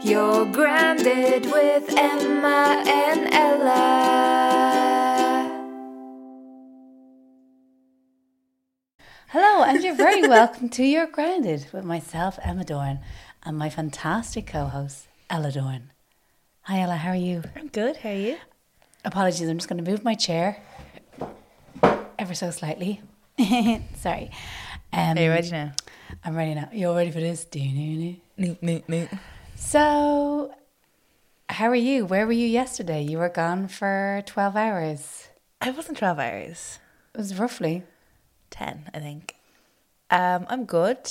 You're Grounded with Emma and Ella. Hello, and you're very welcome to You're Grounded with myself, Emma Dorn, and my fantastic co-host, Ella Dorn. Hi, Ella, how are you? I'm good, how are you? Apologies, I'm just going to move my chair ever so slightly. Sorry. Are you ready now? I'm ready now. You're ready for this? No. So, how are you? Where were you yesterday? You were gone for 12 hours. I wasn't 12 hours. It was roughly 10, I think. I'm good.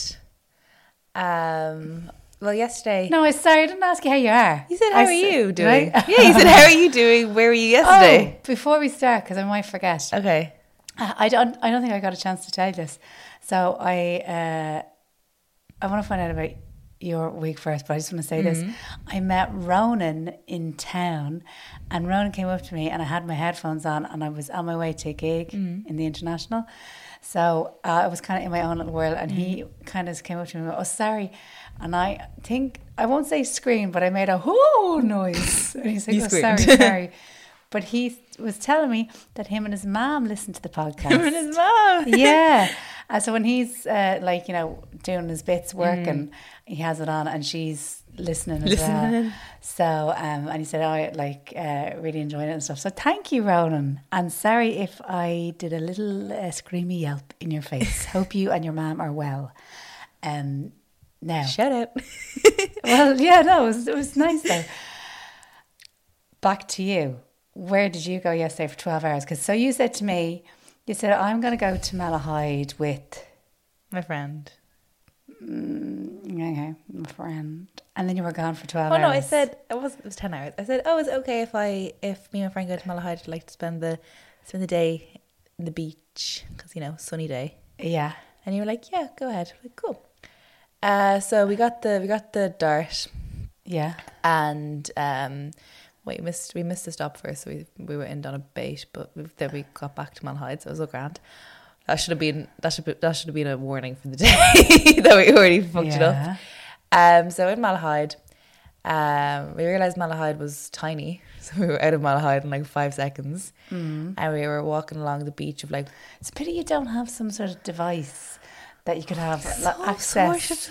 Well, yesterday... No, sorry, I didn't ask you how you are. You said, how are you doing? Right? Yeah, you said, how are you doing? Where were you yesterday? Oh, before we start, because I might forget. Okay. I don't think I got a chance to tell you this. So I want to find out about your week first, but I just want to say this. I met Ronan in town, and Ronan came up to me, and I had my headphones on, and I was on my way to a gig in the International. So I was kind of in my own little world, and he kind of came up to me and went, oh, sorry. And I think, I won't say scream, but I made a whoo noise. And he's like, You oh, screamed. sorry. But he was telling me that him and his mom listen to the podcast. Him and his mom. Yeah. So when he's doing his bits working, he has it on and she's listening as well. So, and he said, really enjoying it and stuff. So thank you, Ronan. And sorry if I did a little screamy yelp in your face. Hope you and your mom are well. Now. Shout out. Well, yeah, no, it was nice though. Back to you. Where did you go yesterday for 12 hours? Because so you said to me, I'm going to go to Malahide with... My friend. Okay, my friend. And then you were gone for 12 Oh, hours. no, I said, it was 10 hours. I said, oh, is it okay if me and my friend go to Malahide? I'd like to spend the day in the beach because, sunny day. Yeah. And you were like, yeah, go ahead. I'm like, cool. So we got the dart. Yeah. And we missed the stop first, so we were in Donabate, but then we got back to Malahide, so it was all grand. That should have been a warning for the day that we already fucked it up. So in Malahide, we realised Malahide was tiny, so we were out of Malahide in like 5 seconds, and we were walking along the beach of like. It's a pity you don't have some sort of device that you could have access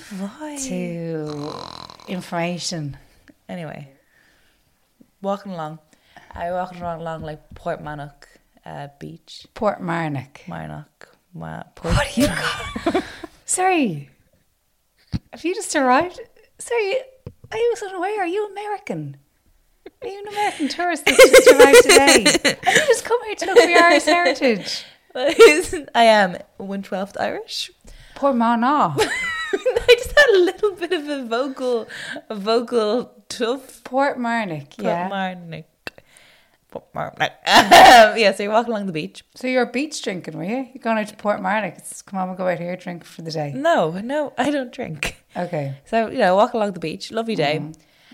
to information. Anyway. Walking along like Portmarnock beach. Portmarnock. What do you got? Sorry. Have you just arrived? Sorry, I was unaware. Are you American? Are you an American tourist that's just arrived today? Have you just come here to look for your Irish heritage? I am 1/12 Irish. Portmarnock. I just had a little bit of a vocal tuff. Portmarnock, yeah. Portmarnock. Yeah, so you're walking along the beach. So you're beach drinking, were you? You're going out to Portmarnock. Come on, we'll go out here, drink for the day. No, I don't drink. Okay. So, walk along the beach, lovely day.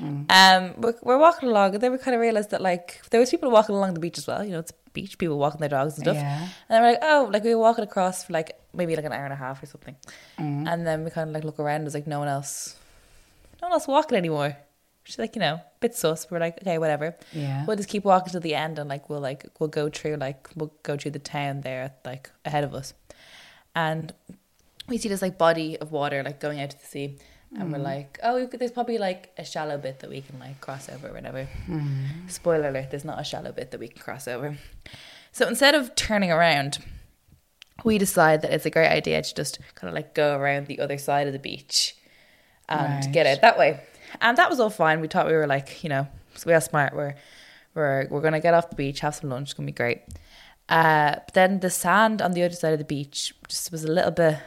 We're walking along, and then we kind of realised that, like, there was people walking along the beach as well. It's a beach, people walking their dogs and stuff. Yeah. And then we're like, oh, like we were walking across for like maybe like an hour and a half or something. And then we kind of like look around, there's like no one else walking anymore. Which is like, a bit sus. We're like, okay, whatever. Yeah. We'll just keep walking to the end, and we'll go through the town there like ahead of us. And we see this like body of water like going out to the sea. And we're like, oh, there's probably like a shallow bit that we can like cross over or whatever. Spoiler alert, there's not a shallow bit that we can cross over. So instead of turning around, we decide that it's a great idea to just kind of like go around the other side of the beach and get out that way. And that was all fine. We thought we were like, so we are smart. We're going to get off the beach, have some lunch, it's going to be great. But then the sand on the other side of the beach just was a little bit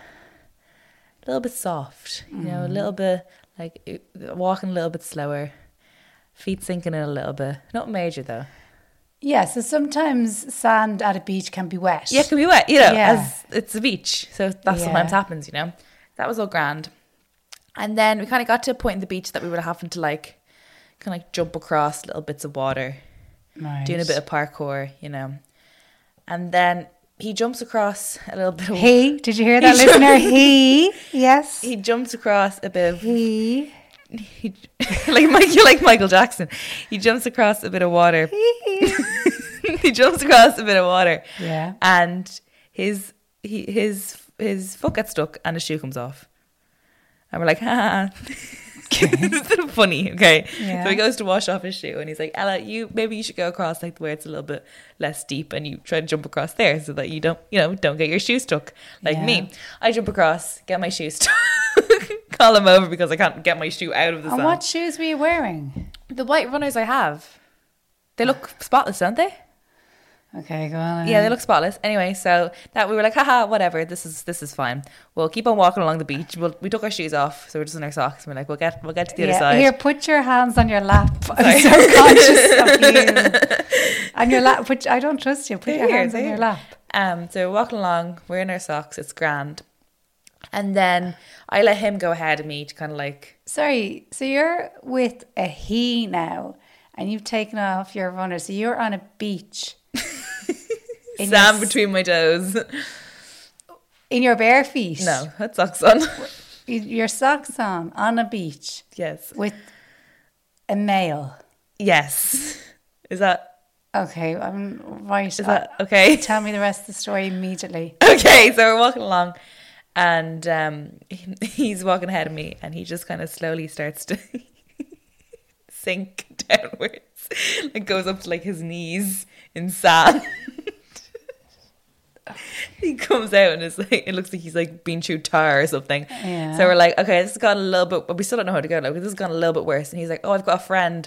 soft, a little bit like walking a little bit slower, feet sinking in a little bit. Not major though. Yeah, so sometimes sand at a beach can be wet. Yeah, it can be wet, as it's a beach. So that sometimes happens, That was all grand. And then we kind of got to a point in the beach that we were having to like kind of like jump across little bits of water, doing a bit of parkour, And then he jumps across a little bit of... Did you hear that, listener? Yes. He jumps across a bit of... like Michael Jackson. He jumps across a bit of water. He jumps across a bit of water. Yeah. And his foot gets stuck and his shoe comes off. And we're like, ha. It's funny, okay? Yeah. So he goes to wash off his shoe and he's like, Ella, maybe you should go across like where it's a little bit less deep and you try to jump across there so that you don't get your shoe stuck like me. I jump across, get my shoe stuck, call him over because I can't get my shoe out of the sand. And what shoes were you wearing? The white runners I have, they look spotless, don't they? Okay, go on. Yeah, they look spotless. Anyway, so that we were like, haha, whatever. This is fine. We'll keep on walking along the beach. We took our shoes off, so we're just in our socks. We're like, we'll get to the other side. Here, put your hands on your lap. I'm so conscious of you. On your lap. I don't trust you. Put your hands on your lap. So we're walking along. We're in our socks. It's grand. And then I let him go ahead of me to kind of like. Sorry. So you're with a he now, and you've taken off your runner. So you're on a beach. Sand between my toes. In your bare feet? No, had socks on. Your socks on a beach? Yes. With a male? Yes. Is that... Okay, I'm right. Is that okay? Tell me the rest of the story immediately. Okay, so we're walking along and he's walking ahead of me and he just kind of slowly starts to sink downwards. Like goes up to like his knees in sand. He comes out and it's like it looks like he's like been through tar or something. Yeah. So we're like, okay, this has gone a little bit, but we still don't know how to go. Like this has gone a little bit worse. And he's like, oh, I've got a friend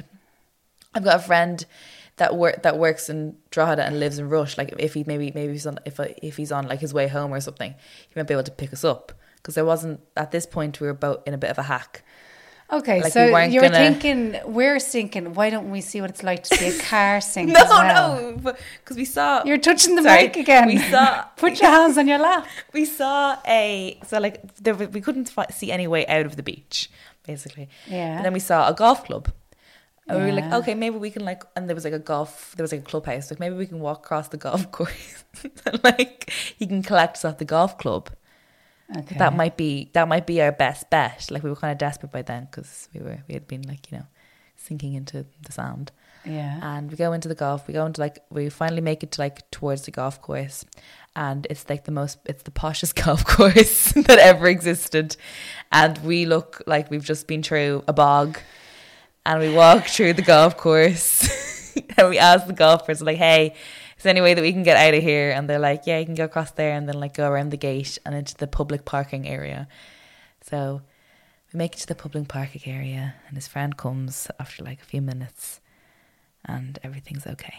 that works in Drogheda and lives in Rush. Like if he's on like his way home or something, he might be able to pick us up. Because there wasn't at this point we were both in a bit of a hack. Okay, like so you're thinking, we're sinking, why don't we see what it's like to see a car sink as well? No, because we saw... You're touching the mic again. We saw... Put your hands on your lap. We saw we couldn't see any way out of the beach, basically. Yeah. And then we saw a golf club. And we were like, okay, maybe we can like... And there was like a clubhouse. Like maybe we can walk across the golf course. And like, he can collect us off the golf club. Okay. That might be our best bet. Like we were kind of desperate by then because we had been like sinking into the sand. Yeah. And we finally make it to like towards the golf course, and it's like the poshest golf course that ever existed, and we look like we've just been through a bog, and we walk through the golf course, and we ask the golfers like, hey, is there any way that we can get out of here? And they're like, yeah, you can go across there and then like go around the gate and into the public parking area. So we make it to the public parking area and his friend comes after like a few minutes and everything's okay.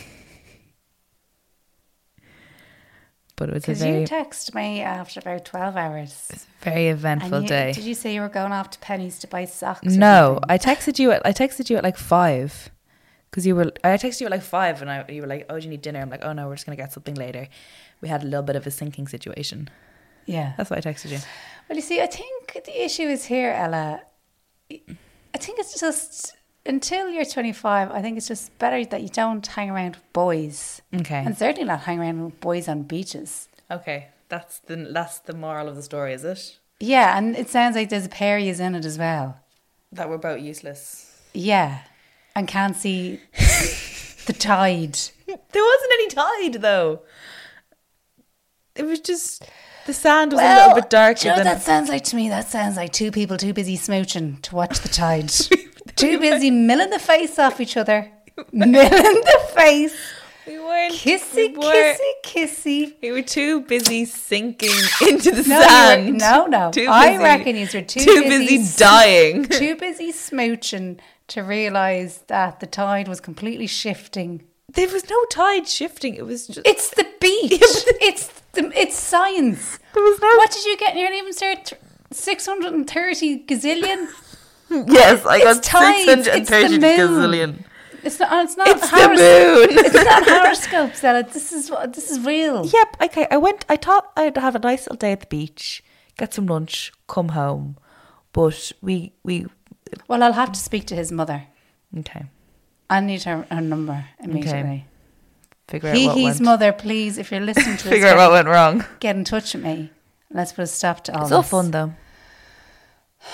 But it was because you text me after about 12 hours. It's a very eventful day. Did you say you were going off to Penny's to buy socks? No, I texted you at like 5. Because I texted you at like 5 and you were like, oh, do you need dinner? I'm like, oh no, we're just going to get something later. We had a little bit of a sinking situation. Yeah. That's why I texted you. Well, you see, I think the issue is here, Ella. I think it's just, until you're 25, I think it's just better that you don't hang around with boys. Okay. And certainly not hang around with boys on beaches. Okay. That's the moral of the story, is it? Yeah, and it sounds like there's a pair of yous in it as well. That we're both useless. Yeah. And can't see the tide. There wasn't any tide, though. It was just... The sand was a little bit darker. Do you know what that sounds like to me? That sounds like two people too busy smooching to watch the tide. Too busy milling the face off each other. Milling the face. We weren't... Kissy. We were too busy sinking into the sand. No. I reckon you were too busy dying. Too busy smooching to realise that the tide was completely shifting. There was no tide shifting. It was just... It's the beach. It's science. There was no... What did you get in your leaving cert? 630 gazillion? Yes, I got tides. 630 gazillion. It's not It's the moon. It's not horoscopes, Ella. This is real. Yep. Okay. I thought I'd have a nice little day at the beach, get some lunch, come home, but we. Well, I'll have to speak to his mother. Okay. I need her number immediately. Okay. Figure out what His went. mother, please, if you're listening to this, Figure out what went wrong. get in touch with me. Let's put a stop to all It's this. all fun though.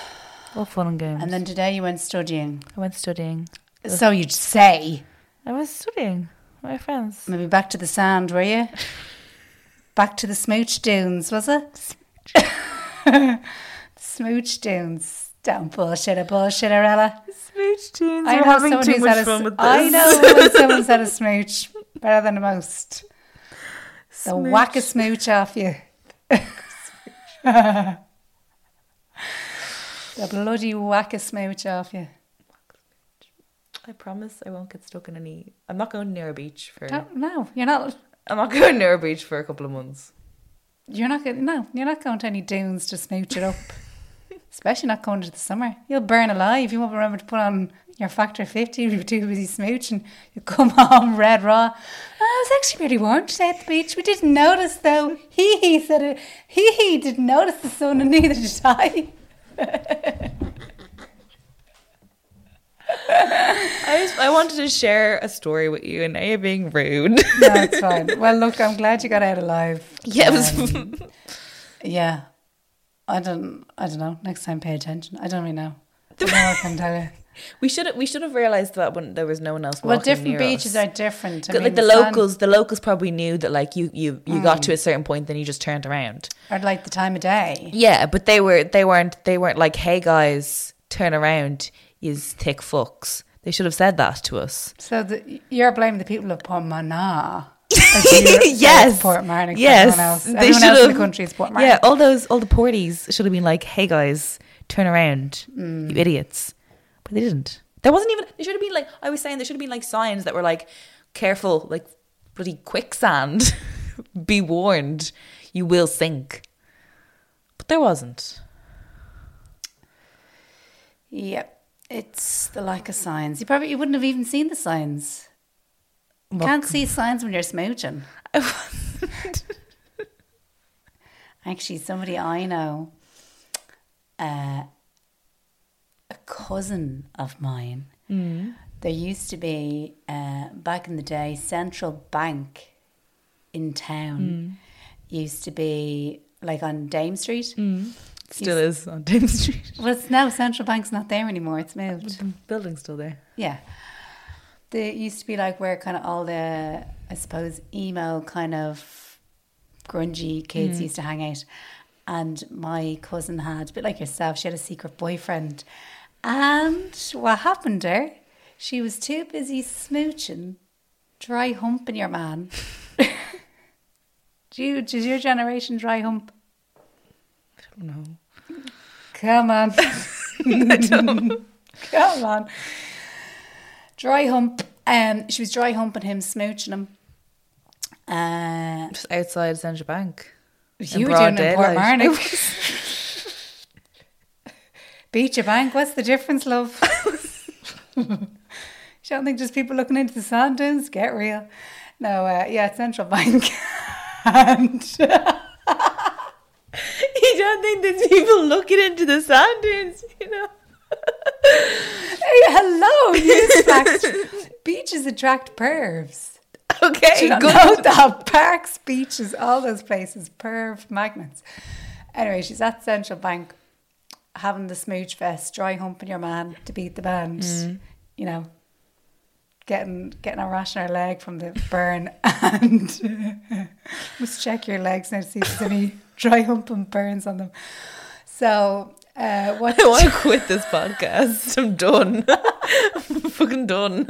All fun and games. And then today you went studying. I went studying. So you'd say. I was studying with my friends. Maybe back to the sand, were you? Back to the smooch dunes, was it? Smooch dunes. Don't bullshit, Ella. Smooch tunes. I We're know having someone too who's much had fun with this. I know when someone said a smooch better than the most. So whack a smooch off you. The bloody whack a smooch off you. I promise I won't get stuck in any. I'm not going near a beach for. No, you're not. I'm not going near a beach for a couple of months. You're not going to any dunes to smooch it up. Especially not going to the summer. You'll burn alive. You won't remember to put on your factor 50. You'll be too busy smooching. You come home red raw. Oh, it was actually pretty warm today at the beach. We didn't notice though. He said it. He didn't notice the sun, and neither did I. I wanted to share a story with you, and now you're being rude. No, it's fine. Well, look, I'm glad you got out alive. Yeah, it was. Yeah. I don't know. Next time, pay attention. I don't really know. I don't know what I can tell you. We should have realized that when there was no one else walking Well, different near beaches us. are different. I Like mean, the sand- locals probably knew that like you got to a certain point, then you just turned around. or like the time of day. Yeah, but they weren't like, hey guys, turn around, yous thick fucks. They should have said that to us. So you're blaming the people of Portmana. Yes, Portmarnock. Yes, Everyone else, they everyone should else in have. the country is Portmarnock. Yeah, all the Porties should have been like, hey guys, turn around, you idiots. But they didn't. There wasn't even. There should have been like I was saying. There should have been like signs that were like, careful, like bloody quicksand. Be warned, you will sink. But there wasn't. Yep. It's the lack of signs. You wouldn't have even seen the signs. You can't see signs when you're smooching. Actually, somebody I know, a cousin of mine, there used to be, back in the day, Central Bank in town. Used to be like on Dame Street. Still is on Dame Street. Well, now Central Bank's not there anymore. It's moved. The building's still there. Yeah. There used to be like where kind of all the, I suppose, emo kind of grungy kids used to hang out. And my cousin had, a bit like yourself, she had a secret boyfriend. And what happened there? She was too busy smooching, dry humping your man. Does your generation dry hump? I don't know. Come on. Come on. Dry hump. She was dry humping him, smooching him. Just outside Central Bank. You were doing it in Portmarnock. Beach Bank, what's the difference, love? You don't think just people looking into the sand dunes? Get real. No, yeah, Central Bank. And You don't think there's people looking into the sand dunes, you know? hey, hello, newsflash. Beaches attract pervs. Okay, Do you not good. know that? Parks, beaches, all those places, perv magnets. Anyway, she's at Central Bank having the smooch fest, dry humping your man to beat the band. You know, getting a rash on her leg from the burn, and must check your legs now to see if there's any dry humping burns on them. So, what? I want to quit this podcast. I'm done. I'm fucking done.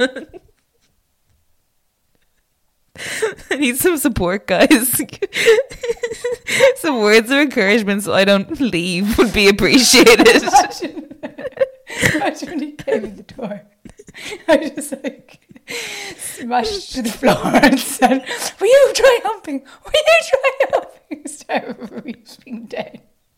I need some support, guys. Some words of encouragement so I don't leave would be appreciated. Imagine when he came in the door. I just like smashed to the floor and said, "Were you dry humping? Were you dry humping?" Started reaching down.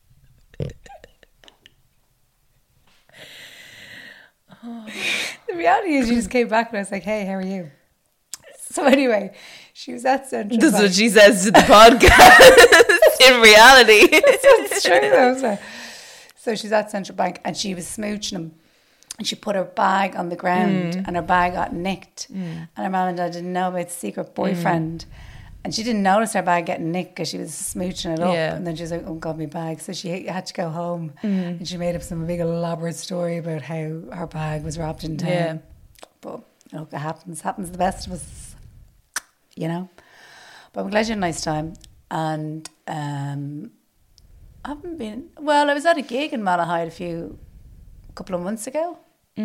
The reality is, she just came back and I was like, "Hey, how are you?" So anyway, she was at Central That's Bank. what she says to the podcast. In reality, It's true though. So she's at Central Bank and she was smooching him. And she put her bag on the ground and her bag got nicked. And her mum and dad didn't know about the secret boyfriend. And she didn't notice her bag getting nicked because she was smooching it up. Yeah. And then she was like, oh, God, my bag. So she had to go home. And she made up some big elaborate story about how her bag was robbed in town. Yeah. But look, it happens. Happens to the best of us, you know. But I'm glad you had a nice time. And I haven't been... Well, I was at a gig in Malahide a couple of months ago.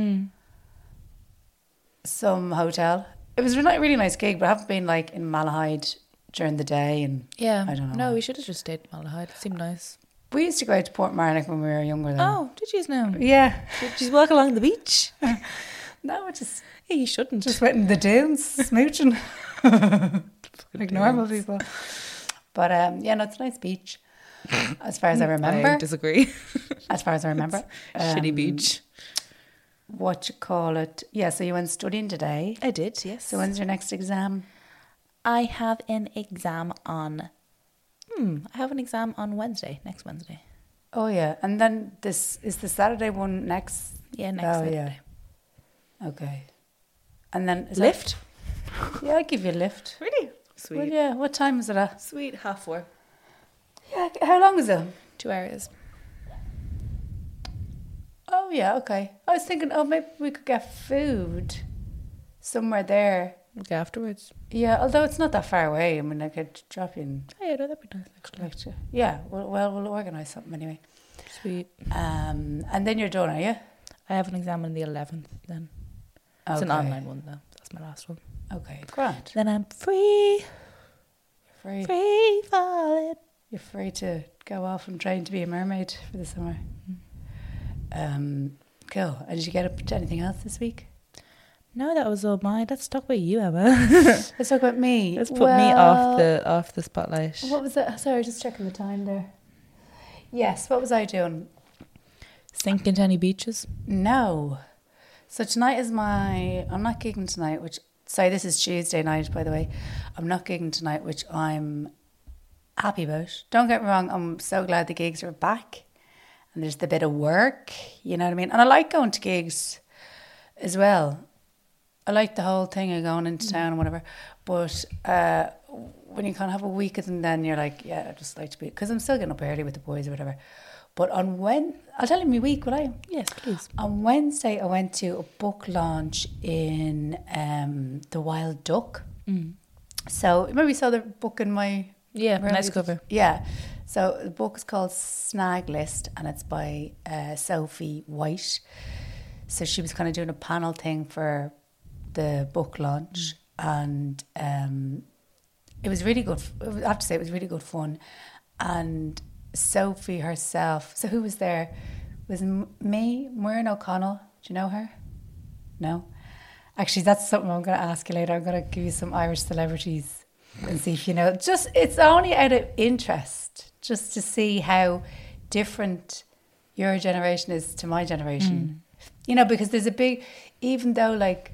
Some hotel. It was a really nice gig, but I haven't been like in Malahide during the day, and Yeah. I don't know. No, we should have just stayed in Malahide. It seemed nice. We used to go out to Port Marnock when we were younger. Then. Oh, did you know? Yeah. Did you walk along the beach? No, just Yeah, you shouldn't. just went in the dunes, smooching, like normal people. But yeah, no, it's a nice beach, as far as I remember. I disagree. As far as I remember, Shitty beach. What you call it? Yeah. So you went studying today. I did, yes. So when's your next exam? I have an exam on... I have an exam on Wednesday, next Wednesday. Oh yeah, and then this is the Saturday one next. Yeah, next Oh Saturday. yeah. Okay. And then is Lift? Yeah, I'll give you a lift. Really? Well, yeah. What time is it at? Sweet, 4:30. Yeah. How long is it? 2 hours. Oh yeah. Okay. I was thinking, oh, maybe we could get food somewhere there. Okay, afterwards. Yeah. Although it's not that far away. I mean, I could drop you in. Oh, yeah, no, that'd be nice, actually. Lecture. Yeah. We'll organise something anyway. Sweet. And then you're done, are you? I have an exam on the 11th then. It's an Okay. online one, though. That's my last one. Okay. Grand. Then I'm free. Free. Free falling. You're free to go off and train to be a mermaid for the summer. Cool. And did you get up to anything else this week? No, that was all mine. Let's talk about you, Emma. Let's talk about me. Let's put me off the spotlight. What was it? Sorry, just checking the time there. Yes, what was I doing? Sinking to any beaches? No. So tonight is I'm not gigging tonight, sorry, this is Tuesday night, by the way. I'm not gigging tonight, which I'm happy about. Don't get me wrong, I'm so glad the gigs are back. And there's the bit of work, you know what I mean? And I like going to gigs as well. I like the whole thing of going into town and whatever. But when you kind of have a week and then you're like, yeah, I just like to be... Because I'm still getting up early with the boys or whatever. But I'll tell you my week, will I? Yes, please. On Wednesday, I went to a book launch in The Wild Duck. So maybe you saw the book in my... Yeah, nice cover. Yeah. So the book is called Snag List and it's by Sophie White. So she was kind of doing a panel thing for the book launch and it was really good. I have to say it was really good fun. And Sophie herself, so who was there? It was me, Muireann O'Connell. Do you know her? No? Actually, that's something I'm going to ask you later. I'm going to give you some Irish celebrities and see if you know. It's only out of interest, just to see how different your generation is to my generation. You know, because there's a big, even though like,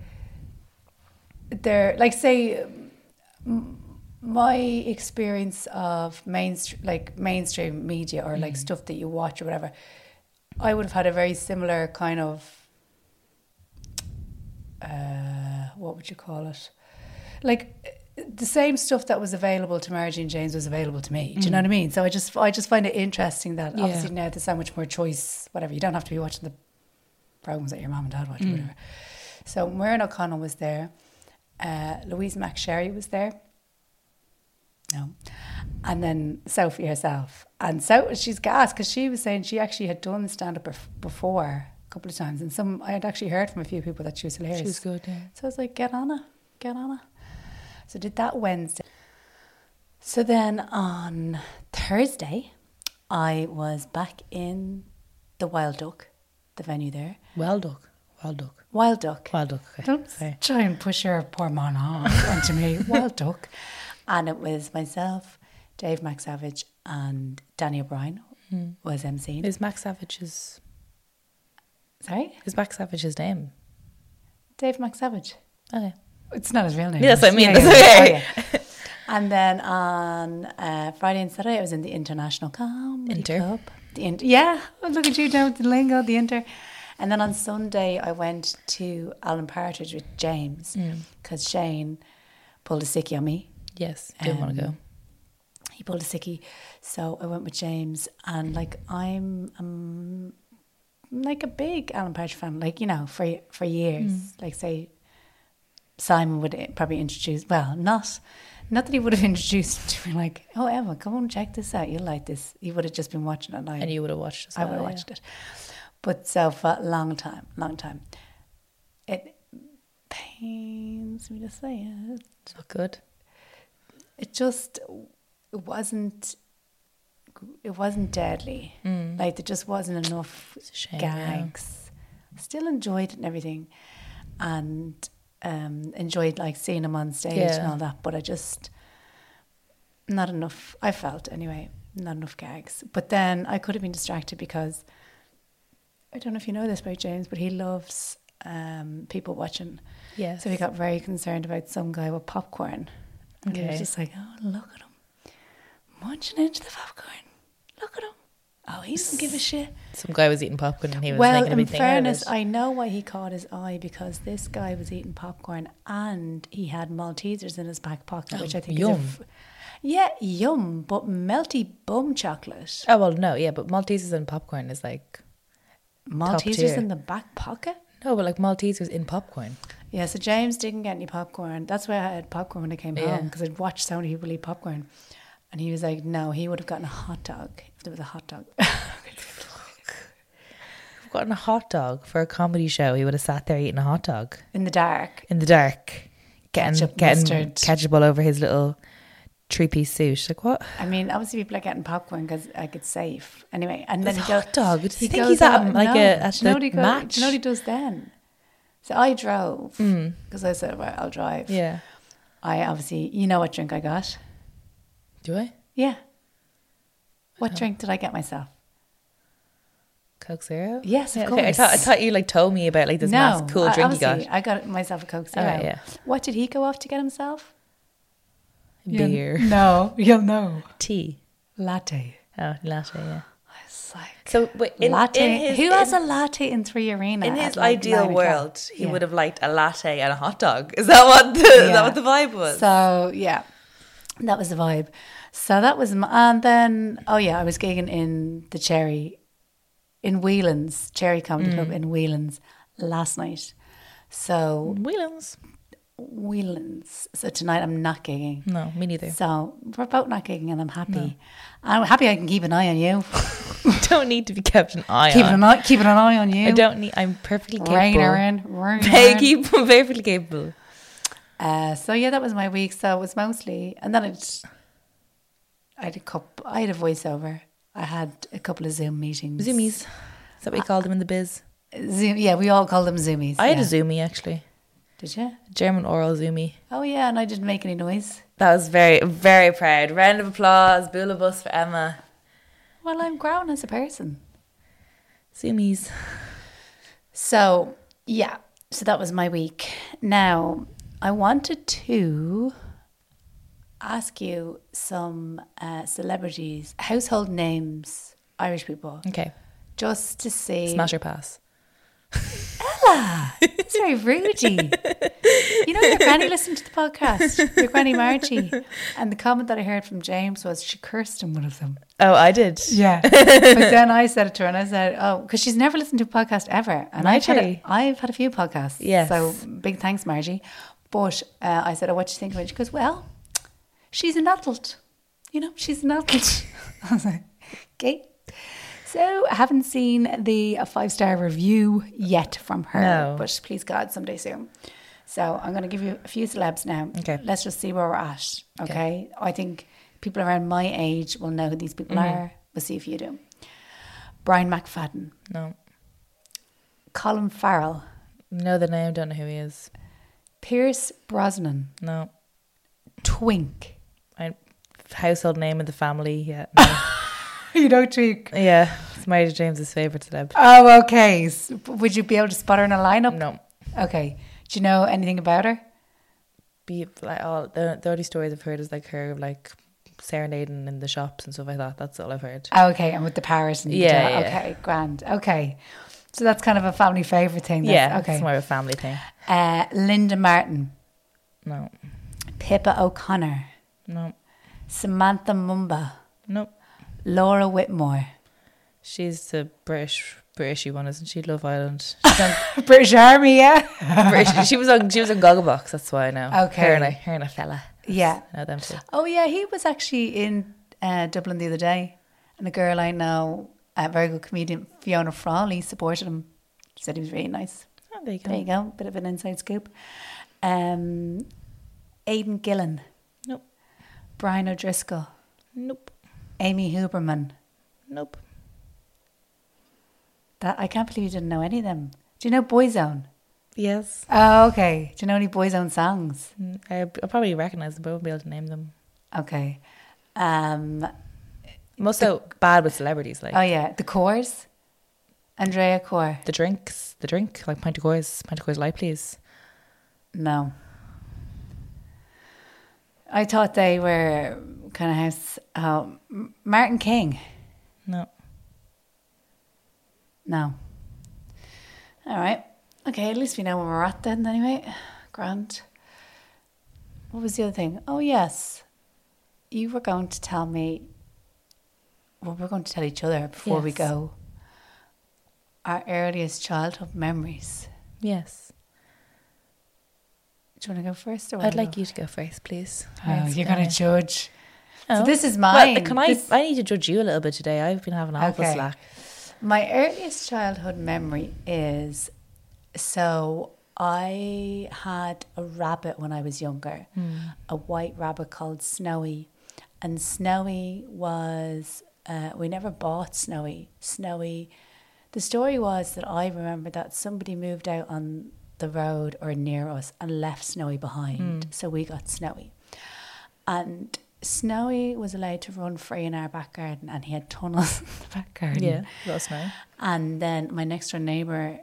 say, my experience of mainstream media or like stuff that you watch or whatever, I would have had a very similar kind of, what would you call it? Like the same stuff that was available to Mary Jane James was available to me. Do you know what I mean? So I just find it interesting that obviously now there's so much more choice, whatever. You don't have to be watching the programs that your mum and dad watch or whatever. So Muireann O'Connell was there. Louise McSherry was there. No. And then Sophie herself. And so she's gassed because she was saying she actually had done stand-up before a couple of times. And I had actually heard from a few people that she was hilarious. She was good, yeah. So I was like, get on it. So I did that Wednesday. So then on Thursday, I was back in the Wild Duck, the venue there. Wild Duck. Okay. Don't Sorry. try and push your poor man onto me. Wild Duck. And it was myself, Dave McSavage and Danny O'Brien was emceeing. Is Max Savage's... Sorry? Is Max Savage's name? Dave McSavage. Okay. It's not his real name. Yeah, that's what I mean. Yeah, That's okay. yeah. And then on Friday and Saturday, I was in the International Comedy Club. Yeah, look at you down with the lingo, the Inter. And then on Sunday, I went to Alan Partridge with James because Shane pulled a sickie on me. Yes, didn't want to go. He pulled a sickie, so I went with James. And like I'm like a big Alan Partridge fan, like, you know, for years. Like, say Simon would probably introduce, well, not that he would have introduced to me like, oh, Emma, come on, check this out, you'll like this. He would have just been watching it, And you would have watched it. I would have watched it. But so for a long time, it pains me to say it. It's not good. It just, it wasn't deadly. Like, there just wasn't enough It's a shame, gags. Still enjoyed it and everything, and enjoyed like seeing him on stage and all that. But I just, not enough. I felt anyway, not enough gags. But then I could have been distracted because I don't know if you know this about James, but he loves people watching. Yes. So he got very concerned about some guy with popcorn. And he was Okay. just like, oh, look at him, munching into the popcorn. Look at him. Oh, he doesn't give a shit. Some guy was eating popcorn and he was Well, making a in big thing out of fairness, it. I know why he caught his eye, because this guy was eating popcorn and he had Maltesers in his back pocket, which I think yum. is yum, but melty bum chocolate. Oh, well, no, yeah, but Maltesers and popcorn is like... Maltesers tier. in the back pocket? No, but like Maltesers in popcorn. Yeah, so James didn't get any popcorn. That's why I had popcorn when I came Yeah. home, because I'd watched so many people eat popcorn. And he was like, no, he would have gotten a hot dog if there was a hot dog. I've gotten a hot dog for a comedy show. He would have sat there eating a hot dog In the dark. in the dark, getting Ketchup, ketchup all over his little 3-piece suit. Like, what? I mean, obviously people are getting popcorn because like it's safe. Anyway, and then It's he a goes, hot dog. Do you think goes he's at out- like no. at Do you know the what he match? Do you know what he does then? So I drove because I said, right, I'll drive. Yeah. I obviously, you know what drink I got? Do I? Yeah. What drink did I get myself? Coke Zero? Yes, of Yeah, okay. I course. thought you like told me about like this massive cool drink you obviously, got. I got myself a Coke Zero. Alright, yeah. What did he go off to get himself? Beer. No, you'll know. Tea. Latte. Oh, latte, yeah. It's like So wait, latte. Who has a latte in 3 Arena? in his at, like, ideal 9 o'clock? world, he Yeah. would have liked a latte and a hot dog. Is that what the vibe was? So yeah, that was the vibe. So that was, and then I was gigging in the Cherry, in Whelan's Cherry Comedy Club in Whelan's last night. So Wheelings. Whelan's. So tonight I'm not gigging. No, me neither. So we're both not gigging, and I'm happy. I'm happy I can keep an eye on you. Don't need to be kept an eye Keeping on. an eye on you. I don't need. I'm perfectly capable. Rain her in. Perfectly capable. So yeah, that was my week. So it was mostly, and then I had a voiceover. I had a couple of Zoom meetings. Zoomies. Is that what we called them in the biz? Zoom, yeah, we all call them Zoomies. I had a yeah. Zoomie actually. Did you? German oral Zoomie. Oh yeah, and I didn't make any noise. That was very, very proud. Round of applause. Boolabus for Emma. Well, I'm grown as a person. Zoomies. So yeah, so that was my week. Now I wanted to ask you some celebrities, household names, Irish people, Okay. just to see. Smash or pass. Ella, it's very Rudy. You know, your granny listened to the podcast, your granny Margie, and the comment that I heard from James was she cursed him one of them. Oh, I did. Yeah, but then I said it to her, and I said, "Oh, because she's never listened to a podcast ever." And I've Margie. had a few podcasts. Yes. So big thanks, Margie. But I said, "Oh, what do you think of it?" She goes, "Well, she's an adult. You know, she's an adult." I was like, "Okay." So I haven't seen the 5-star review yet from her, No. but please God, someday soon. So I'm going to give you a few celebs now. Okay. Let's just see where we're at. Okay. I think people around my age will know who these people are. We'll see if you do. Brian McFadden, No. Colin Farrell, Know the name, don't know who he is. Pierce Brosnan, No. Twink. Household name in the family, yeah. No. You know Twink. Yeah. It's Mary James's favourite celeb. Oh, okay. So would you be able to spot her in a lineup? No. Okay. Do you know anything about her? Be like all the only stories I've heard is like her like serenading in the shops and stuff like that. That's all I've heard. Oh, okay, and with the Paris and Yeah, yeah. Okay, grand. Okay, so that's kind of a family favourite thing. Yeah, Okay. it's more of a family thing. Linda Martin, No. Pippa O'Connor, No. Samantha Mumba. Nope. Laura Whitmore. She's the Britishy one, isn't she? Love Island. She's on British Army, yeah. British. She was on Gogglebox. That's why I know. Okay. Her and a fella. Yeah. I know them too. Oh, yeah, he was actually in Dublin the other day. And a girl I know, a very good comedian, Fiona Frawley, supported him. Said he was really nice. Oh, there you go. There you go. Bit of an inside scoop. Aidan Gillen. Nope. Brian O'Driscoll. Nope. Amy Huberman. Nope. That I can't believe you didn't know any of them. Do you know Boyzone? Yes. Oh, okay. Do you know any Boyzone songs? I'll probably recognise them, but I won't be able to name them. Okay. I'm also bad with celebrities. Like, Oh, yeah. The Coors. Andrea Corr. the drink, like pint of Coors Light, please. No. I thought they were kind of house. Martin King. No. No. All right. Okay, at least we know where we're at then anyway. Grand. What was the other thing? Oh, yes. You were going to tell me, well, we're going to tell each other before we Yes. go, our earliest childhood memories. Yes. Do you want to go first? Or I'd like you to go first, please. Oh, you're going to judge. Oh. So this is mine. Well, I need to judge you a little bit today. I've been having awful Okay. slack. My earliest childhood memory is, so I had a rabbit when I was younger, a white rabbit called Snowy. And Snowy was, we never bought Snowy. Snowy, the story was that I remember that somebody moved out on the road or near us and left Snowy behind. So we got Snowy. And Snowy was allowed to run free in our back garden, and he had tunnels in the back garden. Yeah, that's nice. And then my next door neighbour,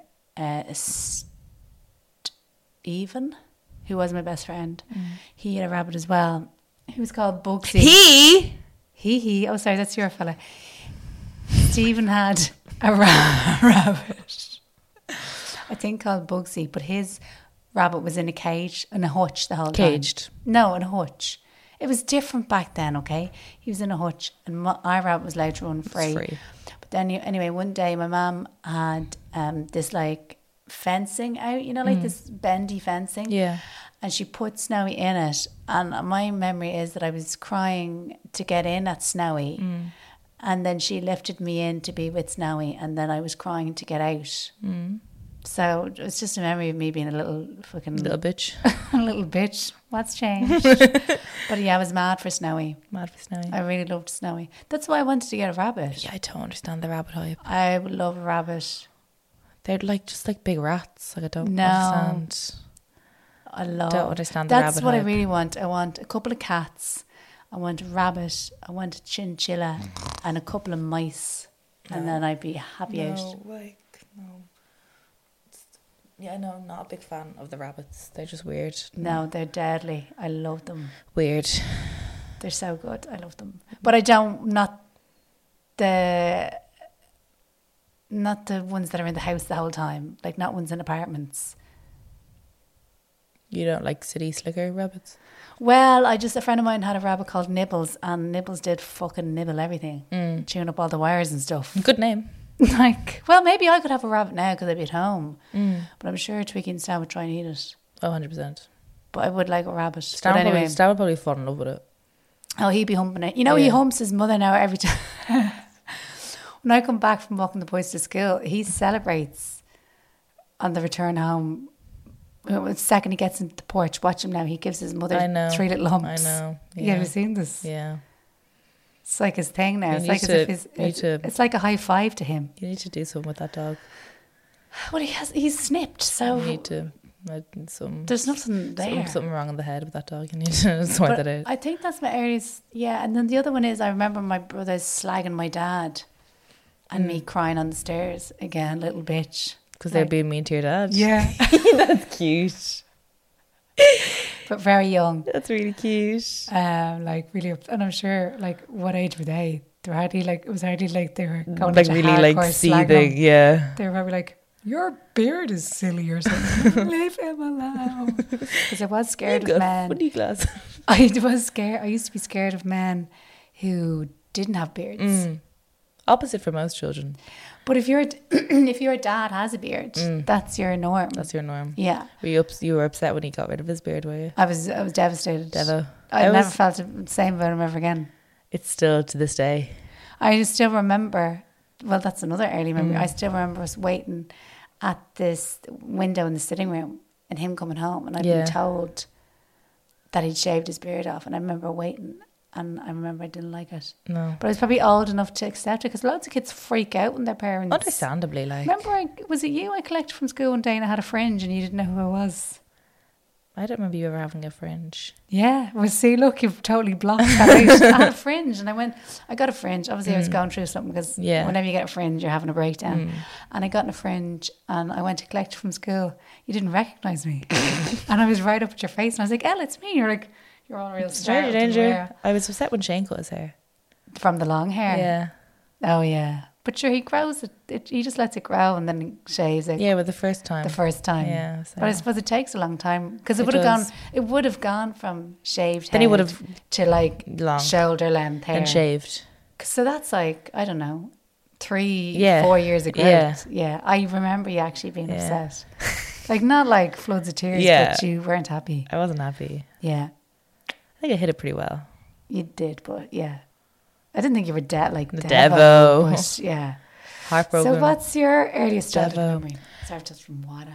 Stephen, who was my best friend, he had a rabbit as well. He was called Bugsy. He. Oh, sorry, that's your fella. Stephen had a rabbit, I think called Bugsy, but his rabbit was in a cage, in a hutch the whole time. Caged? No, in a hutch. It was different back then, okay? He was in a hutch, and our rabbit was allowed to run free. But then, anyway, one day my mum had this like fencing out, you know, like this bendy fencing. Yeah. And she put Snowy in it. And my memory is that I was crying to get in at Snowy. And then she lifted me in to be with Snowy. And then I was crying to get out. So it's just a memory of me being a little fucking... Little bitch. a little bitch. What's changed? But yeah, I was mad for Snowy. Mad for Snowy. I really loved Snowy. That's why I wanted to get a rabbit. Yeah, I don't understand the rabbit hype. I would love a rabbit. They're like just like big rats. Like I don't No. understand. I love. Don't understand the That's rabbit what hype. I really want. I want a couple of cats. I want a rabbit. I want a chinchilla and a couple of mice, and then I'd be happy out. No. Yeah, no, I'm not a big fan of the rabbits. They're just weird. No, they're deadly. I love them. Weird. They're so good. I love them. But I don't. Not the ones that are in the house the whole time. Like not ones in apartments. You don't like city slicker rabbits? Well, a friend of mine had a rabbit called Nibbles, and Nibbles did fucking nibble everything, chewing up all the wires and stuff. Good name. Like, well, maybe I could have a rabbit now because I'd be at home, but I'm sure Twiggy and Stan would try and eat it. Oh, 100%. But I would like a rabbit. Stan But anyway, would probably fall in love with it. oh, he'd be humping it. You know, he Yeah. humps his mother now every time. When I come back from walking the boys to school, he celebrates on the return home. The second he gets into the porch, watch him now. He gives his mother I know. 3 little humps. I know. You Yeah. ever seen this? Yeah. It's like his thing now. You It's need like as to- if his, you need to- it's like a high five to him. You need to do something with that dog. Well, he's snipped, so You need to... Some, there's nothing there. something wrong in the head with that dog. You need to sort But that out. I think that's my earliest, yeah. And then the other one is I remember my brothers slagging my dad and me crying on the stairs. Again, little bitch. Because they're being mean to your dad. Yeah. That's cute. But very young. That's really cute. Like really, and I'm sure, like, what age were they? They were hardly like, it was hardly like they were going Like into really hardcore like slagging seething. him. Yeah. They were probably like, your beard is silly or something. Leave him alone. Because I was scared You've of got a men. funny glass. I was scared. I used to be scared of men who didn't have beards. Opposite for most children. But if your dad has a beard, that's your norm. That's your norm. Yeah. You were upset when he got rid of his beard, were you? I was devastated. Devo. I never felt the same about him ever again. It's still to this day. I still remember, well, that's another early memory. I still remember us waiting at this window in the sitting room and him coming home, and I'd been told that he'd shaved his beard off, and I remember waiting, and I remember I didn't like it. No. But I was probably old enough to accept it, because lots of kids freak out when their parents... Understandably, like... Remember, was it you I collected from school one day and I had a fringe and you didn't know who I was? I don't remember you ever having a fringe. Yeah. Well, see, look, you've totally blocked that out. I had a fringe and I got a fringe. Obviously, I was going through something, because whenever you get a fringe, you're having a breakdown. And I got in a fringe and I went to collect it from school. You didn't recognise me. And I was right up at your face and I was like, Ella, it's me. You're like, you're all real Stranger danger. I was upset when Shane cut his hair. From the long hair? Yeah. Oh, yeah. But sure, he grows it. He just lets it grow and then he shaves it. Yeah, but the first time. Yeah. So. But I suppose it takes a long time, because it would have gone from shaved then head he would have to like long shoulder length hair and shaved. So that's like, I don't know, 4 years ago. Yeah. I remember you actually being upset. Like, not like floods of tears, but you weren't happy. I wasn't happy. Yeah. I think I hit it pretty well. You did, but yeah. I didn't think you were like Devo. But yeah. Heartbroken. So what's your earliest childhood memory? Sorry, just from Wada.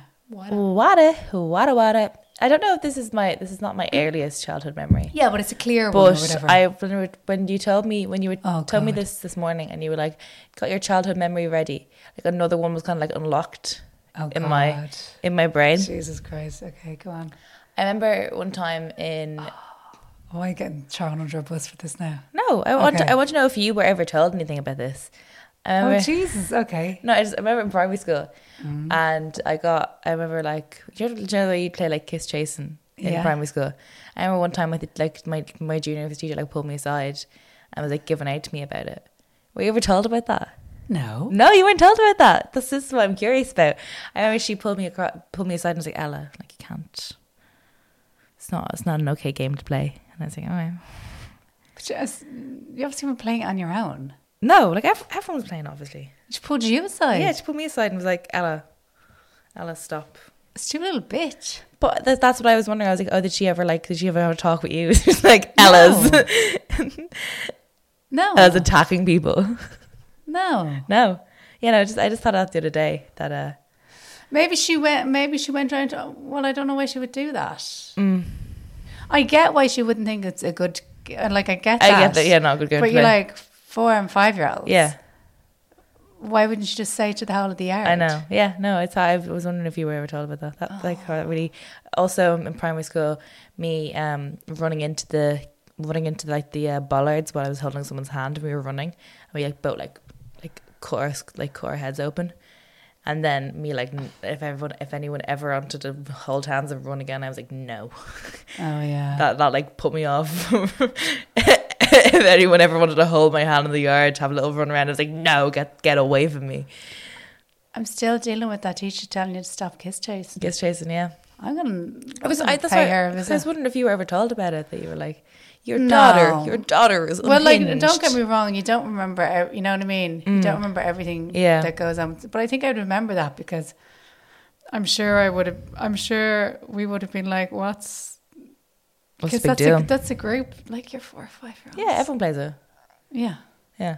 Wada. I don't know if this is not my earliest childhood memory. Yeah, but it's a clear one or whatever. When you told me told me this morning, and you were like, got your childhood memory ready. Like, another one was kind of like unlocked in my brain. Jesus Christ. Okay, go on. I remember one time in... Oh, I'm getting thrown under a bus for this now. No, I want to know if you were ever told anything about this. Oh, Jesus, okay. No, I remember in primary school, and I remember, like, do you know you play like kiss chasing in primary school? I remember one time my junior teacher like pulled me aside and was like giving out to me about it. Were you ever told about that? No, you weren't told about that. This is what I'm curious about. I remember she pulled me aside and was like, Ella, like, you can't. It's not an okay game to play. And I was like, all right. But you obviously were playing it on your own. No, like everyone was playing, obviously. She pulled you aside? Yeah, she pulled me aside and was like, Ella, stop. Stupid little bitch. But that's what I was wondering. I was like, oh, did she ever have a talk with you? She's like, Ella's. No. Ella's attacking people. No. Yeah, I just thought that the other day that... Maybe she went around to... Well, I don't know why she would do that. I get why she wouldn't think it's a good... Like, I get that. I get that, yeah, not a good game. But you're like 4 and 5 year olds. Yeah. Why wouldn't you just say to the whole of the yard? I know. Yeah, no, I was wondering if you were ever told about that. That like really... Also, in primary school, me running into the bollards while I was holding someone's hand and we were running. And we like both like cut our heads open. And then me, like, if anyone ever wanted to hold hands and run again, I was like, no. Oh, yeah. That like put me off. If anyone ever wanted to hold my hand in the yard to have a little run around, I was like, no, get away from me. I'm still dealing with that teacher telling you to stop kiss chasing. Kiss chasing, yeah. I was wondering if you were ever told about it, that you were like, your daughter is unhinged. Well, like, don't get me wrong, you don't remember, you know what I mean? You don't remember everything that goes on. But I think I would remember that, because I'm sure we would have been like, what's the big deal? That's a group, like, you're 4 or 5 year olds. Yeah, everyone plays it. Yeah. Yeah.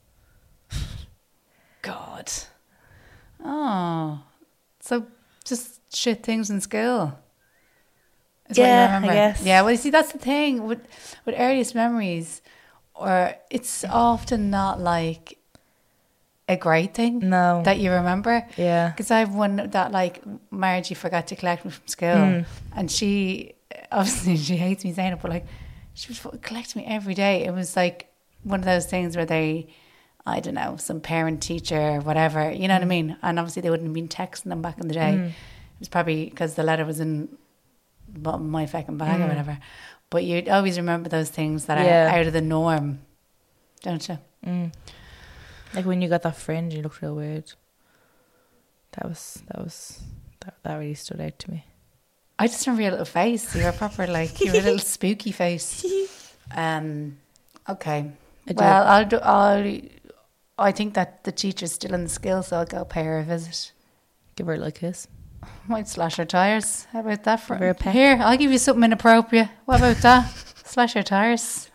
God. Oh. So just shit things in school. Yeah, I guess. Yeah, well, you see, that's the thing with earliest memories, or it's often not like a great thing that you remember. Yeah. Because I have one that, like, Margie forgot to collect me from school, and she, obviously, she hates me saying it, but, like, she would collect me every day. It was like one of those things where they, I don't know, some parent, teacher, whatever, you know what I mean? And obviously they wouldn't have been texting them back in the day. It was probably because the letter was in my fucking bag or whatever. But you'd always remember those things that are out of the norm, don't you? Like when you got that fringe, you looked real weird. That really stood out to me. I just remember your little face. You're a proper, like, you're a little spooky face. Okay. Well, I think that the teacher's still in the school, so I'll go pay her a visit. Give her a little kiss. Might slash her tyres. How about that? Give her a peck. Here, I'll give you something inappropriate. What about that? Slash her tyres.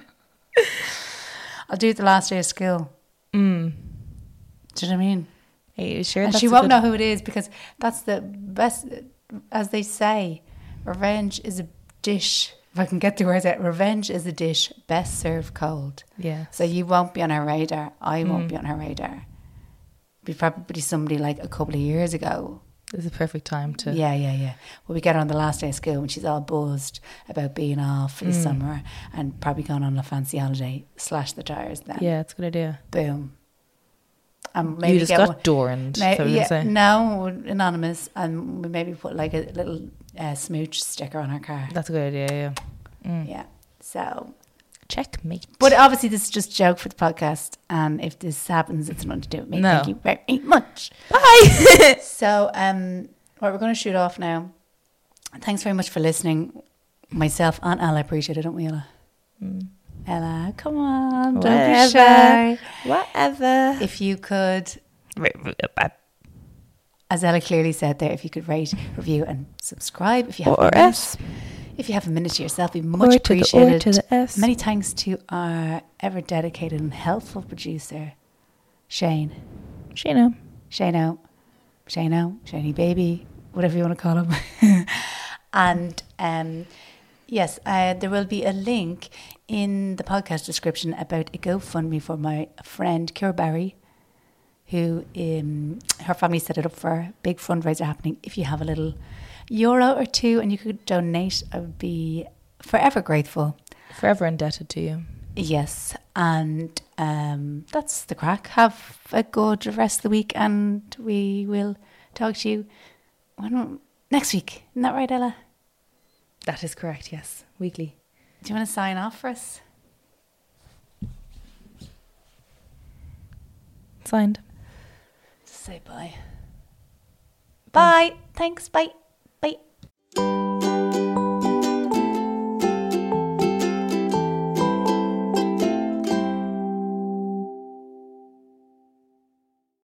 I'll do it the last day of school. Do you know what I mean? Are you sure? And she won't know who it is, because that's the best, as they say, revenge is a dish. If I can get the words out, revenge is a dish best served cold. Yeah. So you won't be on her radar. I won't be on her radar. Be probably somebody like a couple of years ago. It's a perfect time to. Yeah. Well, we get her on the last day of school when she's all buzzed about being off for the summer and probably gone on a fancy holiday. Slash the tires then. Yeah, it's a good idea. Boom. And maybe You just got Dorned. No, anonymous, and we maybe put like a little smooch sticker on her car. That's a good idea. Yeah. Yeah. So Checkmate. But obviously this is just a joke for the podcast, and if this happens, it's nothing to do with me. No. Thank you very much. Bye. So we're going to shoot off now. Thanks very much for listening. Myself and Ella appreciate it, don't we, Ella? Ella, come on, don't be shy. Whatever. If you could, as Ella clearly said there, if you could rate, review and subscribe. If you have a minute, if you have a minute to yourself, we'd much appreciated. To the S. Many thanks to our ever dedicated and helpful producer, Shane. Shano, Shaney baby, whatever you want to call him. And yes, there will be a link in the podcast description about a GoFundMe for my friend Ciara Barry, who her family set it up for a big fundraiser happening. If you have a little euro or two and you could donate, I would be forever grateful. Forever indebted to you. Yes, and that's the crack. Have a good rest of the week, and we will talk to you next week. Isn't that right, Ella? That is correct, yes. Weekly. Do you want to sign off for us? Signed. Say bye. Bye. Thanks. Bye.